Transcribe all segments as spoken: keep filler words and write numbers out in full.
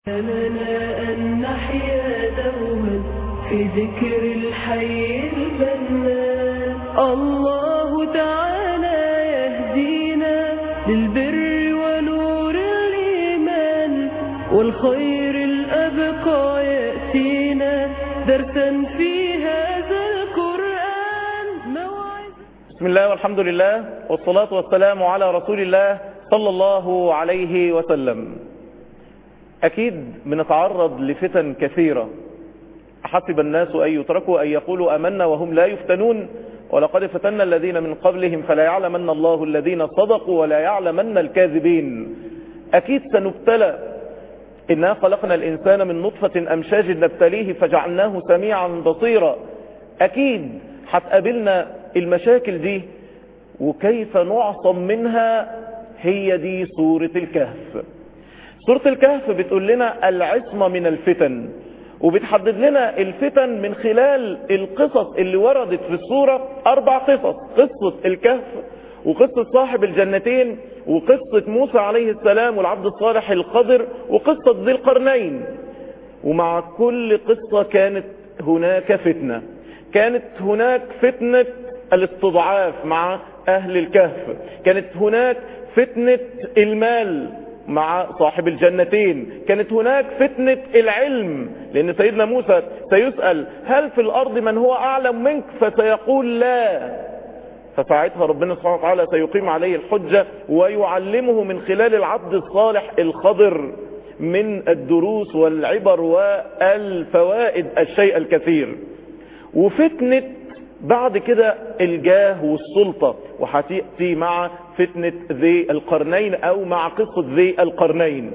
لنا أن نحيا دوما في ذكر الحي الفنان. الله تعالى يهدينا للبر ونور الإيمان، والخير الأبقى يأتينا درسا في هذا القرآن موعد. بسم الله والحمد لله والصلاة والسلام على رسول الله صلى الله عليه وسلم. أكيد بنتعرض لفتن كثيرة، أحسب الناس أن يتركوا أن يقولوا أمنا وهم لا يفتنون، ولقد فتنا الذين من قبلهم فلا يعلمن الله الذين صدقوا ولا يعلمن الكاذبين. أكيد سنبتلى، إنا خلقنا الإنسان من نطفة أمشاج نبتليه فجعلناه سميعا بصيرا. أكيد هتقابلنا المشاكل دي، وكيف نعصم منها؟ هي دي سورة الكهف. سورة الكهف بتقول لنا العصمة من الفتن، وبتحدد لنا الفتن من خلال القصص اللي وردت في السورة. أربع قصص: قصة الكهف، وقصة صاحب الجنتين، وقصة موسى عليه السلام والعبد الصالح الخضر، وقصة ذي القرنين. ومع كل قصة كانت هناك فتنة. كانت هناك فتنة الاستضعاف مع أهل الكهف، كانت هناك فتنة المال مع صاحب الجنتين، كانت هناك فتنة العلم، لأن سيدنا موسى سيسأل هل في الأرض من هو أعلم منك؟ فسيقول لا. فساعتها ربنا سبحانه وتعالى سيقيم عليه الحجة ويعلمه من خلال العبد الصالح الخضر من الدروس والعبر والفوائد الشيء الكثير. وفتنة بعد كده الجاه والسلطة، وهتأتي مع فتنة ذي القرنين أو مع قصة ذي القرنين.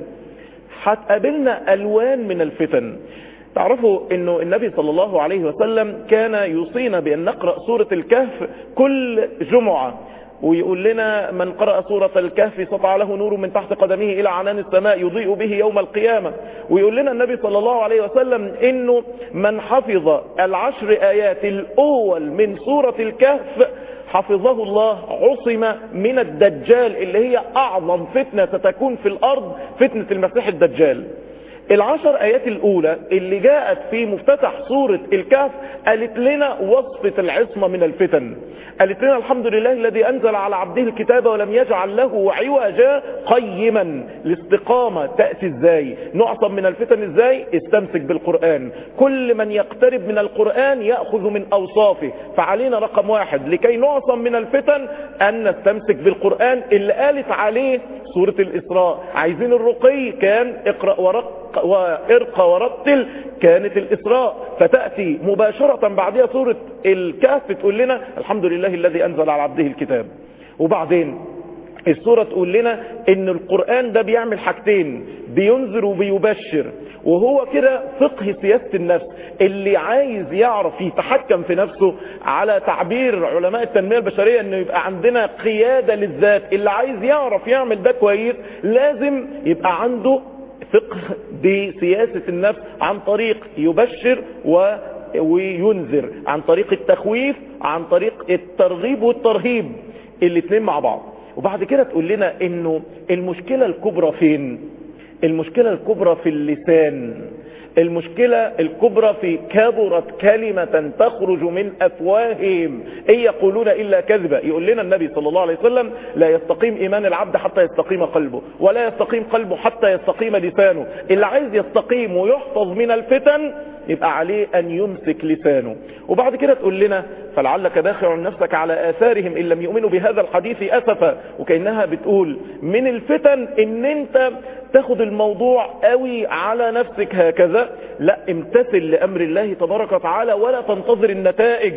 هتقابلنا ألوان من الفتن. تعرفوا أنه النبي صلى الله عليه وسلم كان يوصينا بأن نقرأ سورة الكهف كل جمعة، ويقول لنا من قرأ سورة الكهف سطع له نور من تحت قدمه إلى عنان السماء يضيء به يوم القيامة. ويقول لنا النبي صلى الله عليه وسلم إنه من حفظ العشر آيات الأول من سورة الكهف حفظه الله، عصم من الدجال اللي هي أعظم فتنة ستكون في الأرض، فتنة المسيح الدجال. العشر آيات الأولى اللي جاءت في مفتتح سورة الكهف قالت لنا وصفة العصمة من الفتن. قالت لنا الحمد لله الذي أنزل على عبده الكتاب ولم يجعل له عوجا قيما. الاستقامة تأتي ازاي؟ نعصم من الفتن ازاي؟ استمسك بالقرآن. كل من يقترب من القرآن يأخذ من أوصافه، فعلينا رقم واحد لكي نعصم من الفتن أن نستمسك بالقرآن اللي قالت عليه سورة الإسراء. عايزين الرقي، كان اقرأ ورق وارقى ورتل، كانت الإسراء. فتأتي مباشرة بعدها سورة الكهف تقول لنا الحمد لله الذي أنزل على عبده الكتاب. وبعدين السورة تقول لنا ان القرآن ده بيعمل حاجتين، بينذر وبيبشر. وهو كده فقه سياسة النفس. اللي عايز يعرف يتحكم في نفسه، على تعبير علماء التنمية البشرية انه يبقى عندنا قيادة للذات، اللي عايز يعرف يعمل ده كويس لازم يبقى عنده فقه بسياسة النفس، عن طريق يبشر و وينذر، عن طريق التخويف، عن طريق الترغيب والترهيب، الاثنين مع بعض. وبعد كده تقول لنا انه المشكلة الكبرى فين؟ المشكلة الكبرى في اللسان. المشكلة الكبرى في كبرت كلمة تخرج من أفواههم إن يقولون إلا كذبا. يقول لنا النبي صلى الله عليه وسلم لا يستقيم إيمان العبد حتى يستقيم قلبه، ولا يستقيم قلبه حتى يستقيم لسانه. اللي عايز يستقيم ويحفظ من الفتن يبقى عليه أن يمسك لسانه. وبعد كده تقول لنا فلعلك باخع نفسك على آثارهم إن لم يؤمنوا بهذا الحديث أسفا. وكأنها بتقول من الفتن إن أنت تاخد الموضوع قوي على نفسك هكذا، لا، امتثل لأمر الله تبارك وتعالى ولا تنتظر النتائج،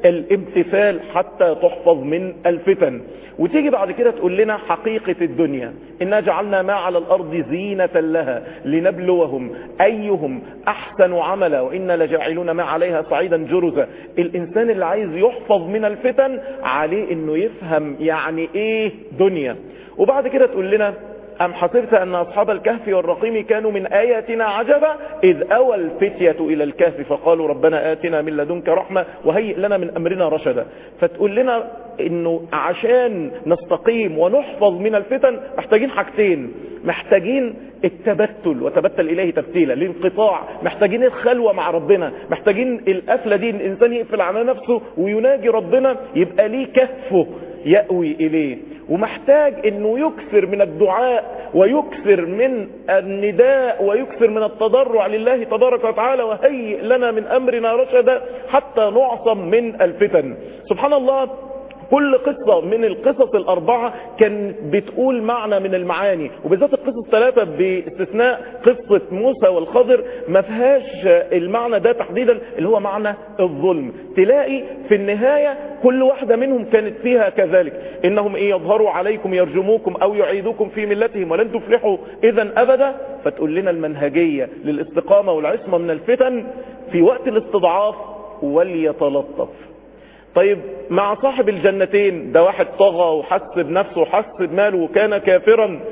الامتثال حتى تحفظ من الفتن. وتيجي بعد كده تقول لنا حقيقة الدنيا، إنا جعلنا ما على الأرض زينة لها لنبلوهم أيهم أحسن عملا وإنا لجاعلون ما عليها صعيدا جرزا. الإنسان اللي عايز يحفظ من الفتن عليه إنه يفهم يعني إيه دنيا. وبعد كده تقول لنا أم حسبت أن أصحاب الكهف والرقيم كانوا من آياتنا عجبا إذ أوى الفتية إلى الكهف فقالوا ربنا آتنا من لدنك رحمة وهيئ لنا من أمرنا رشدا. فتقول لنا إنه عشان نستقيم ونحفظ من الفتن محتاجين حاجتين، محتاجين التبتل وتبتل إليه تبتيلا، الانقطاع، محتاجين الخلوة مع ربنا، محتاجين القفلة دي الإنسان يقفل على نفسه ويناجي ربنا يبقى ليه كهفه يأوي إليه، ومحتاج انه يكثر من الدعاء ويكثر من النداء ويكثر من التضرع لله تبارك وتعالى وهيئ لنا من أمرنا رشدا حتى نعصم من الفتن. سبحان الله، كل قصة من القصص الأربعة كان بتقول معنى من المعاني، وبالذات القصص الثلاثة باستثناء قصة موسى والخضر ما فيهاش المعنى ده تحديدا اللي هو معنى الظلم. تلاقي في النهاية كل واحدة منهم كانت فيها كذلك، إنهم إن يظهروا عليكم يرجموكم أو يعيدوكم في ملتهم ولن تفلحوا إذا أبدا. فتقول لنا المنهجية للاستقامة والعصمة من الفتن في وقت الاستضعاف وليتلطف. طيب مع صاحب الجنتين ده واحد طغى وحس بنفسه وحس بماله وكان كافرا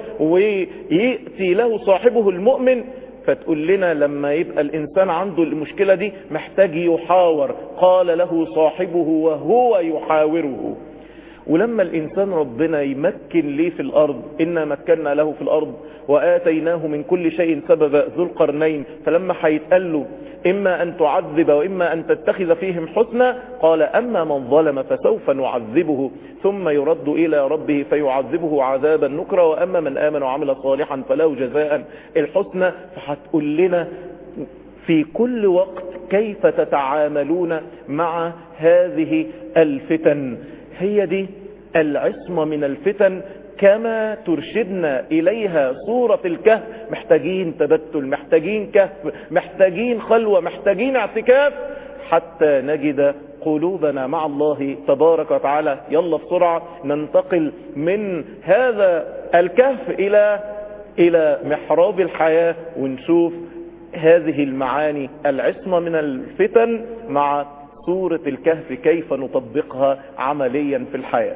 ويأتي له صاحبه المؤمن، فتقول لنا لما يبقى الإنسان عنده المشكلة دي محتاج يحاور. قال له صاحبه وهو يحاوره. ولما الإنسان ربنا يمكن ليه في الأرض، إنا مكنا له في الأرض وآتيناه من كل شيء سببا ذو القرنين، فلما حيتقال له إما أن تعذب وإما أن تتخذ فيهم حسنا قال أما من ظلم فسوف نعذبه ثم يرد إلى ربه فيعذبه عذابا نكرا وأما من آمن وعمل صالحا فله جزاء الحسنى. فهتقول لنا في كل وقت كيف تتعاملون مع هذه الفتن. هي دي العصمة من الفتن كما ترشدنا إليها سورة الكهف. محتاجين تبتل، محتاجين كهف، محتاجين خلوة، محتاجين اعتكاف حتى نجد قلوبنا مع الله تبارك وتعالى. يلا بسرعة ننتقل من هذا الكهف إلى إلى محراب الحياة ونشوف هذه المعاني العصمة من الفتن مع سورة الكهف كيف نطبقها عمليا في الحياة.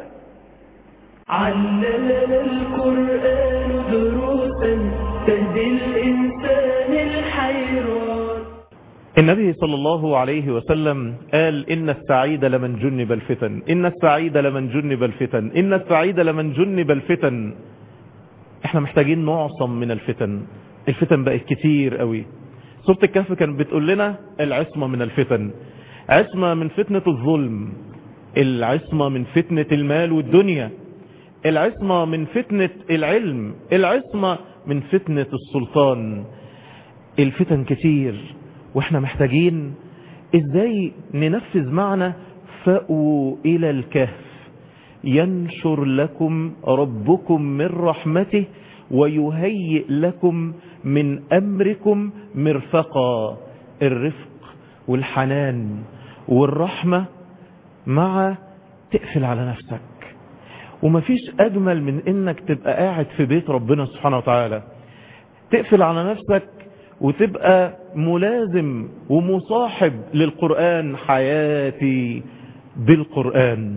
علمنا القرآن دروسا تهدي الإنسان الحيران. النبي صلى الله عليه وسلم قال إن السعيد لمن جنب الفتن، إن السعيد لمن جنب الفتن، إن السعيد لمن جنب الفتن. احنا محتاجين نعصم من الفتن. الفتن بقت كتير قوي. سورة الكهف كانت بتقول لنا العصمة من الفتن، عصمة من فتنة الظلم، العصمة من فتنة المال والدنيا، العصمة من فتنة العلم، العصمة من فتنة السلطان. الفتن كتير واحنا محتاجين ازاي ننفذ معنى فأووا إلى الكهف ينشر لكم ربكم من رحمته ويهيئ لكم من أمركم مرفقا. الرفق والحنان والرحمة مع تقفل على نفسك. ومفيش أجمل من إنك تبقى قاعد في بيت ربنا سبحانه وتعالى تقفل على نفسك وتبقى ملازم ومصاحب للقرآن. حياتي بالقرآن.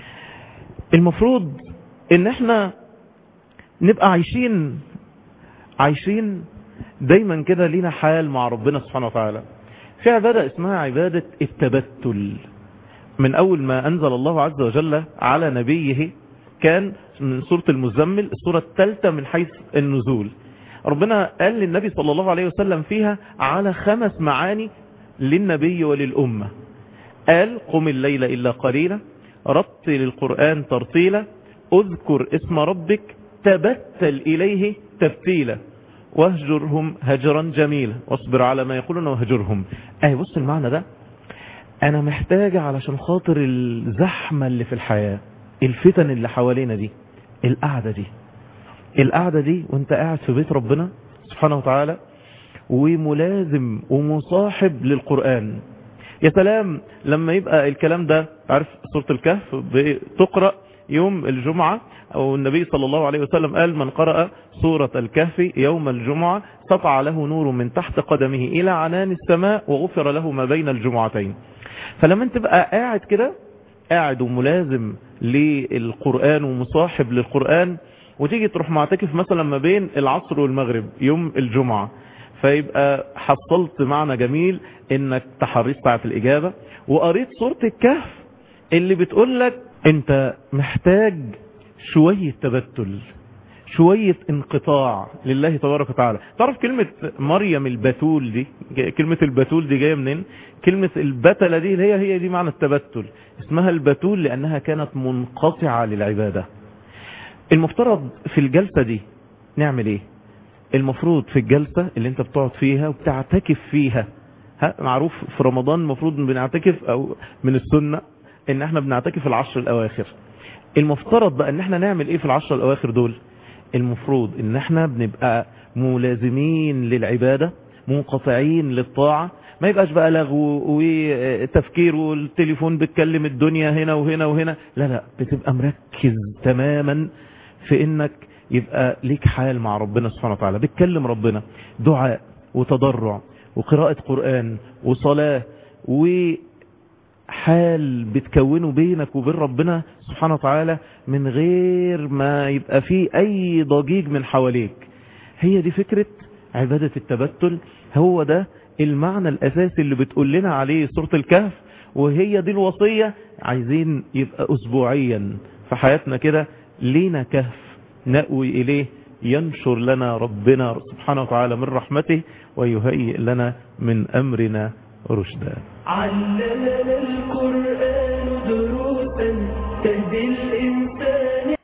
المفروض إن احنا نبقى عايشين عايشين دايما كده لينا حال مع ربنا سبحانه وتعالى. في عبادة اسمها عبادة التبتل. من أول ما أنزل الله عز وجل على نبيه كان من سورة المزمل السورة الثالثة من حيث النزول. ربنا قال للنبي صلى الله عليه وسلم فيها على خمس معاني للنبي وللأمة. قال قم الليل إلا قليلا، رتل القرآن ترتيلا، اذكر اسم ربك، تبتل إليه تبتيلا، واهجرهم هجرا جميلا، واصبر على ما يقولون وهجرهم. اي بص المعنى ده انا محتاجة علشان خاطر الزحمة اللي في الحياة، الفتن اللي حوالينا دي، القعدة دي القعدة دي وانت قاعد في بيت ربنا سبحانه وتعالى وملازم ومصاحب للقرآن. يا سلام لما يبقى الكلام ده، عارف سورة الكهف بتقرأ يوم الجمعة، أو النبي صلى الله عليه وسلم قال من قرأ سورة الكهف يوم الجمعة سطع له نور من تحت قدمه إلى عنان السماء وغفر له ما بين الجمعتين. فلما انت بقى قاعد كده قاعد وملازم للقرآن ومصاحب للقرآن وتيجي تروح معتكف مثلا ما بين العصر والمغرب يوم الجمعة، فيبقى حصلت معنى جميل انك تحريت ساعة الاجابة وقريت سورة الكهف اللي بتقول لك انت محتاج شوية تبتل، شوية انقطاع لله تبارك وتعالى. تعرف كلمة مريم البتول دي، كلمة البتول دي جاية منين؟ كلمة البتلة دي هي هي دي معنى التبتل، اسمها البتول لأنها كانت منقطعة للعبادة. المفترض في الجلسة دي نعمل ايه؟ المفروض في الجلسة اللي انت بتقعد فيها وبتعتكف فيها، ها معروف في رمضان المفروض بنعتكف او من السنة ان احنا بنعتكف العشر الاواخر. المفترض بقى ان احنا نعمل ايه في العشر الاواخر دول؟ المفروض ان احنا بنبقى ملازمين للعبادة، منقطعين للطاعة، ما يبقاش بقى لغو وتفكير والتليفون بتكلم الدنيا هنا وهنا وهنا، لا لا، بتبقى مركز تماما في انك يبقى ليك حال مع ربنا سبحانه وتعالى، بتكلم ربنا دعاء وتضرع وقراءة قرآن وصلاة وحال بتكونه بينك وبين ربنا سبحانه وتعالى من غير ما يبقى فيه اي ضجيج من حواليك. هي دي فكرة عبادة التبتل، هو ده المعنى الاساسي اللي بتقول لنا عليه سورة الكهف، وهي دي الوصية. عايزين يبقى اسبوعيا في حياتنا كده لينا كهف نأوي إليه ينشر لنا ربنا سبحانه وتعالى من رحمته ويهيئ لنا من أمرنا رشدا. علمنا القرآن دروسا تهدي الإنسان